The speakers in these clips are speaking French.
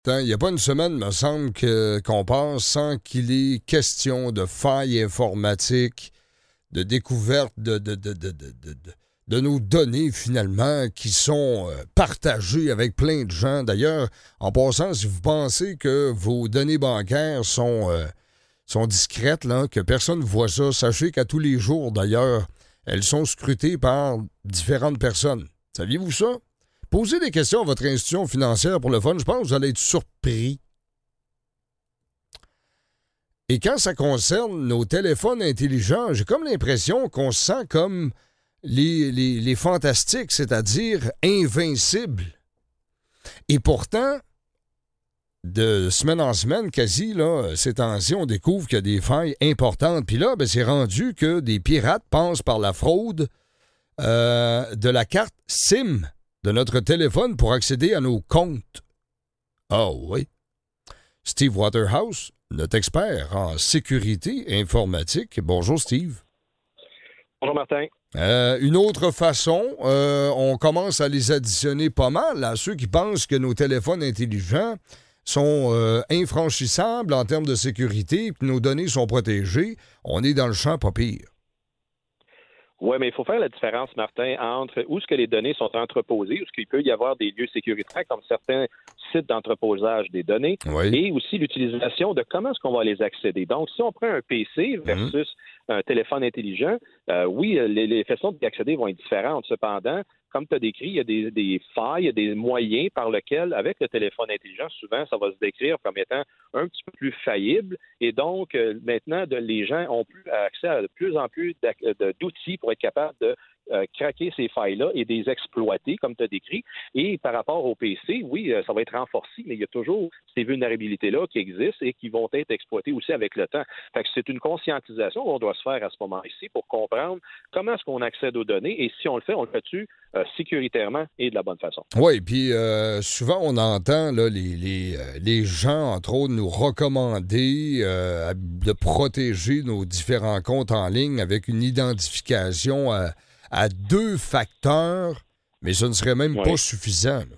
Il n'y a pas une semaine, me semble, qu'on passe sans qu'il est question de failles informatiques, de découverte de nos données, finalement, qui sont partagées avec plein de gens. D'ailleurs, en passant, si vous pensez que vos données bancaires sont discrètes, là, que personne ne voit ça, sachez qu'à tous les jours, d'ailleurs, elles sont scrutées par différentes personnes. Saviez-vous ça? Posez des questions à votre institution financière pour le fun. Je pense que vous allez être surpris. Et quand ça concerne nos téléphones intelligents, j'ai comme l'impression qu'on se sent comme les fantastiques, c'est-à-dire invincibles. Et pourtant, de semaine en semaine, quasi, là, ces temps-ci, on découvre qu'il y a des failles importantes. Puis là, c'est rendu que des pirates passent par la fraude de la carte SIM de notre téléphone pour accéder à nos comptes. Ah oui. Steve Waterhouse, notre expert en sécurité informatique. Bonjour, Steve. Bonjour, Martin. Une autre façon, on commence à les additionner pas mal à ceux qui pensent que nos téléphones intelligents sont infranchissables en termes de sécurité, que nos données sont protégées. On est dans le champ pas pire. Oui, mais il faut faire la différence, Martin, entre où est-ce que les données sont entreposées, où est-ce qu'il peut y avoir des lieux sécuritaires, comme certains sites d'entreposage des données, et aussi l'utilisation de comment est-ce qu'on va les accéder. Donc, si on prend un PC versus un téléphone intelligent, oui, les façons d'y accéder vont être différentes. Cependant, comme tu as décrit, il y a des failles, il y a des moyens par lesquels, avec le téléphone intelligent, souvent, ça va se décrire comme étant un petit peu plus faillible. Et donc, maintenant, les gens ont accès à de plus en plus d'outils pour être capables de craquer ces failles-là et des exploiter, comme tu as décrit. Et par rapport au PC, oui, ça va être renforcé, mais il y a toujours ces vulnérabilités-là qui existent et qui vont être exploitées aussi avec le temps. Fait que c'est une conscientisation qu'on doit se faire à ce moment-ci pour comprendre comment est-ce qu'on accède aux données et si on le fait-tu sécuritairement et de la bonne façon. Oui, puis souvent on entend là, les gens, entre autres, nous recommander de protéger nos différents comptes en ligne avec une identification à 2 facteurs, mais ce ne serait même pas suffisant. Là.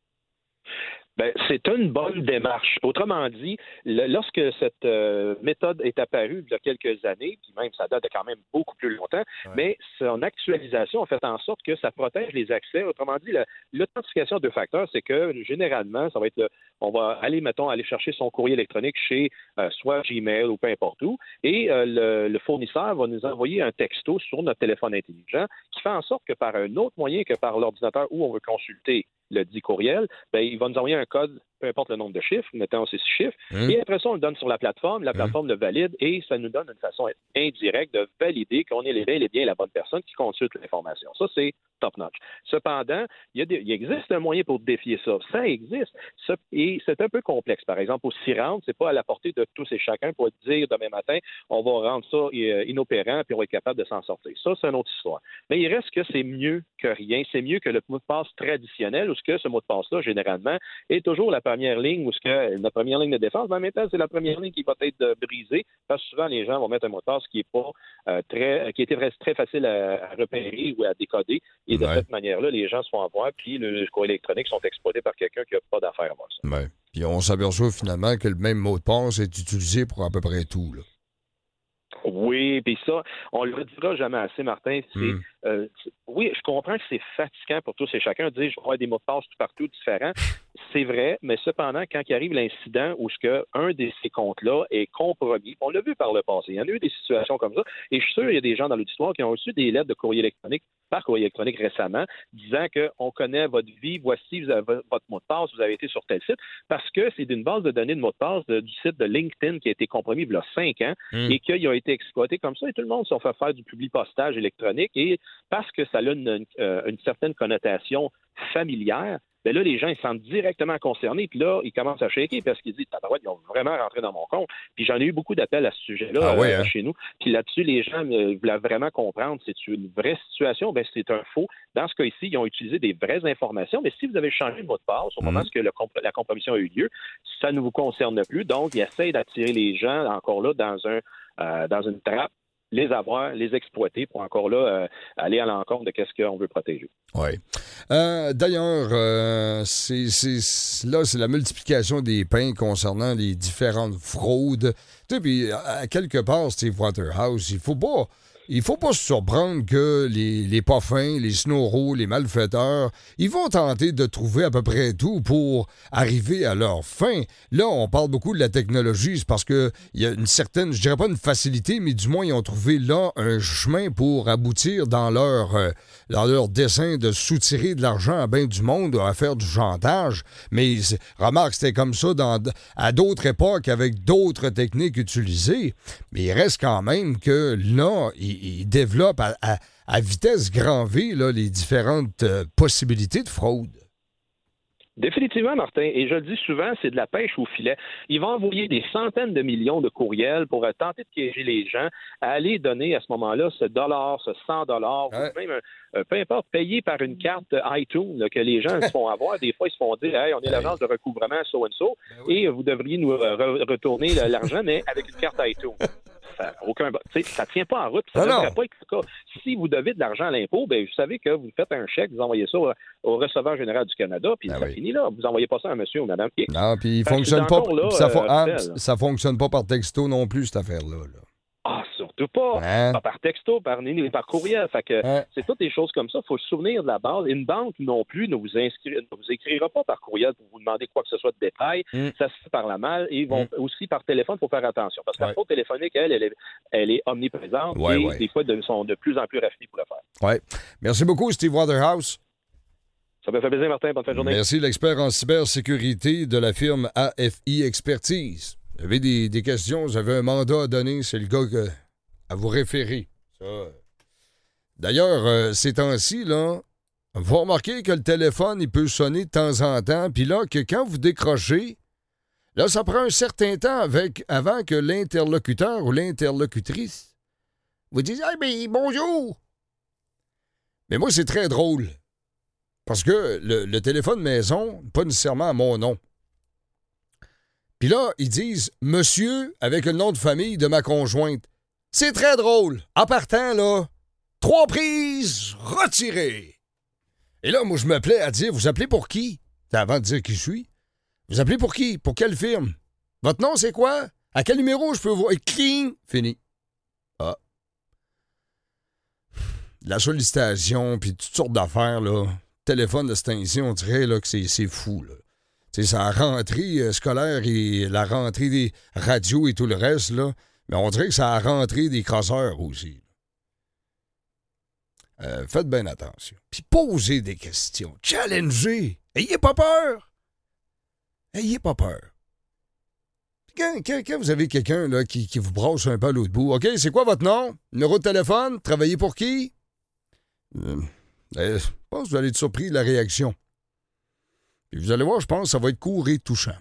Ben, c'est une bonne démarche. Autrement dit, lorsque cette méthode est apparue il y a quelques années, puis même ça date de quand même beaucoup plus longtemps, mais son actualisation a fait en sorte que ça protège les accès. Autrement dit, l'authentification de facteurs, c'est que généralement, ça va être on va aller, aller chercher son courrier électronique chez soit Gmail ou peu importe où, et le fournisseur va nous envoyer un texto sur notre téléphone intelligent qui fait en sorte que par un autre moyen que par l'ordinateur où on veut consulter le dit courriel, ben, il va nous envoyer un code, peu importe le nombre de chiffres, mettons ces 6 chiffres, et après ça, on le donne sur la plateforme le valide, et ça nous donne une façon indirecte de valider qu'on est bien la bonne personne qui consulte l'information. Ça, c'est top-notch. Cependant, il existe un moyen pour défier ça. Ça existe. Et c'est un peu complexe. Par exemple, au CIRAM, c'est pas à la portée de tous et chacun pour dire demain matin, on va rendre ça inopérant puis on va être capable de s'en sortir. Ça, c'est une autre histoire. Mais il reste que c'est mieux que rien. C'est mieux que le mot de passe traditionnel, où ce mot de passe-là, généralement, est toujours la première ligne, la première ligne de défense. Mais en même temps, c'est la première ligne qui va être brisée, parce que souvent, les gens vont mettre un mot de passe qui est pas qui était très facile à repérer ou à décoder. Et de cette manière-là, les gens se font avoir, puis les courriels électroniques sont exploités par quelqu'un qui n'a pas d'affaire à voir ça. Ouais. Puis on s'aperçoit finalement que le même mot de passe est utilisé pour à peu près tout. Là. Oui, puis ça, on le redira jamais assez, Martin. Oui, je comprends que c'est fatigant pour tous et chacun de dire je vais avoir des mots de passe tout partout différents. C'est vrai, mais cependant, quand il arrive l'incident où un de ces comptes-là est compromis, on l'a vu par le passé, il y en a eu des situations comme ça, et je suis sûr qu'il y a des gens dans l'auditoire qui ont reçu des lettres de courrier électronique par courrier électronique récemment, disant qu'on connaît votre vie, voici votre mot de passe, vous avez été sur tel site, parce que c'est d'une base de données de mot de passe du site de LinkedIn qui a été compromis il y a 5 ans et qu'il a été exploité comme ça, et tout le monde s'en fait faire du public-postage électronique, et parce que ça a une certaine connotation familière, bien là, les gens, ils se sentent directement concernés, puis là, ils commencent à shaker parce qu'ils disent, tabarouette, ils ont vraiment rentré dans mon compte. Puis j'en ai eu beaucoup d'appels à ce sujet-là chez nous. Puis là-dessus, les gens voulaient vraiment comprendre, c'est une vraie situation, bien c'est un faux. Dans ce cas-ci, ils ont utilisé des vraies informations, mais si vous avez changé de mot de passe au moment où la compromission a eu lieu, ça ne vous concerne plus. Donc, ils essayent d'attirer les gens, encore là, dans une trappe les avoir, les exploiter pour encore là aller à l'encontre de ce qu'on veut protéger. Oui. D'ailleurs, c'est la multiplication des pains concernant les différentes fraudes. Tu sais, puis à quelque part, Steve Waterhouse, il faut pas se surprendre que les pas fins, les snorros, les malfaiteurs, ils vont tenter de trouver à peu près tout pour arriver à leur fin. Là, on parle beaucoup de la technologie, c'est parce que il y a une certaine, je dirais pas une facilité, mais du moins, ils ont trouvé là un chemin pour aboutir dans leur dessein de soutirer de l'argent à bien du monde, à faire du chantage. Mais remarque, c'était comme ça à d'autres époques avec d'autres techniques utilisées. Mais il reste quand même que là, ils développent à vitesse grand V là, les différentes possibilités de fraude. Définitivement, Martin. Et je le dis souvent, c'est de la pêche au filet. Ils vont envoyer des centaines de millions de courriels pour tenter de piéger les gens à aller donner à ce moment-là ce dollar, ce 100 dollars, ou même, peu importe, payé par une carte iTunes là, que les gens se font avoir. Des fois, ils se font dire, hey, on est l'agence de recouvrement so-and-so et vous devriez nous retourner l'argent, mais avec une carte iTunes. Ça ne tient pas en route. Ça ne devrait pas être le cas. Si vous devez de l'argent à l'impôt, ben, vous savez que vous faites un chèque, vous envoyez ça au receveur général du Canada, puis ça finit là. Vous n'envoyez pas ça à monsieur ou madame X. Non, puis il fonctionne pas. Ça fonctionne pas par texto non plus, cette affaire-là. Là. Ah, surtout pas. Pas par texto, par courriel. Fait que c'est toutes des choses comme ça. Il faut se souvenir de la base. Une banque non plus ne vous écrira pas par courriel pour vous demander quoi que ce soit de détail. Ça se fait par la malle et ils vont aussi par téléphone pour faire attention. Parce que la fraude téléphonique, elle est omniprésente et des fois, ils sont de plus en plus raffinés pour le faire. Oui. Merci beaucoup, Steve Waterhouse. Ça me fait plaisir, Martin. Bonne fin de journée. Merci, l'expert en cybersécurité de la firme AFI Expertise. Vous avez des questions, vous avez un mandat à donner, c'est le gars à vous référer. D'ailleurs, ces temps-ci, là, vous remarquez que le téléphone, il peut sonner de temps en temps, puis là, que quand vous décrochez, là, ça prend un certain temps avant que l'interlocuteur ou l'interlocutrice vous dise « Hey, mais bonjour! » Mais moi, c'est très drôle. Parce que le téléphone maison, pas nécessairement à mon nom. Puis là, ils disent « Monsieur » avec le nom de famille de ma conjointe. C'est très drôle. En partant, là, 3 prises retirées. Et là, moi, je me plais à dire « Vous appelez pour qui? » C'est avant de dire qui je suis. « Vous appelez pour qui? Pour quelle firme? Votre nom, c'est quoi? À quel numéro je peux vous... » Et cling! Fini. Ah. La sollicitation, puis toutes sortes d'affaires, là. Téléphone de ce temps-ci, on dirait là, que c'est fou, là. C'est sa rentrée scolaire et la rentrée des radios et tout le reste, là. Mais on dirait que c'est la rentrée des crosseurs aussi. Faites bien attention. Puis posez des questions. Challengez. Ayez pas peur. Ayez pas peur. Quand vous avez quelqu'un là, qui vous brosse un peu à l'autre bout, OK, c'est quoi votre nom? Numéro de téléphone? Travaillez pour qui? Je pense que vous allez être surpris de la réaction. Puis vous allez voir, je pense que ça va être court et touchant.